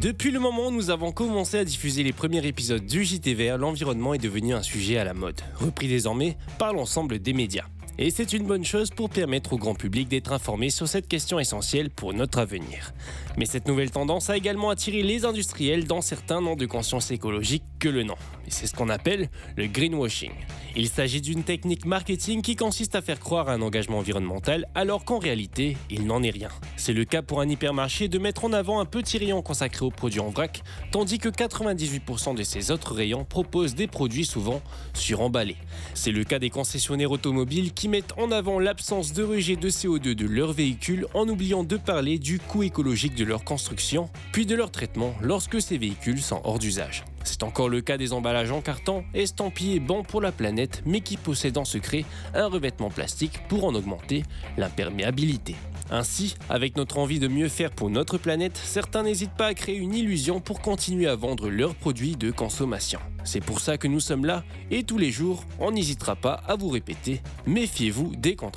Depuis le moment où nous avons commencé à diffuser les premiers épisodes du JT Vert, l'environnement est devenu un sujet à la mode, repris désormais par l'ensemble des médias. Et c'est une bonne chose pour permettre au grand public d'être informé sur cette question essentielle pour notre avenir. Mais cette nouvelle tendance a également attiré les industriels dont certains n'ont de conscience écologique que le nom. Et c'est ce qu'on appelle le greenwashing. Il s'agit d'une technique marketing qui consiste à faire croire à un engagement environnemental alors qu'en réalité, il n'en est rien. C'est le cas pour un hypermarché de mettre en avant un petit rayon consacré aux produits en vrac, tandis que 98% de ses autres rayons proposent des produits souvent suremballés. C'est le cas des concessionnaires automobiles qui mettent en avant l'absence de rejet de CO2 de leurs véhicules en oubliant de parler du coût écologique de leur construction, puis de leur traitement lorsque ces véhicules sont hors d'usage. C'est encore le cas des emballages en carton, estampillés bons pour la planète, mais qui possèdent en secret un revêtement plastique pour en augmenter l'imperméabilité. Ainsi, avec notre envie de mieux faire pour notre planète, certains n'hésitent pas à créer une illusion pour continuer à vendre leurs produits de consommation. C'est pour ça que nous sommes là, et tous les jours, on n'hésitera pas à vous répéter « Méfiez-vous des contrefaçons ».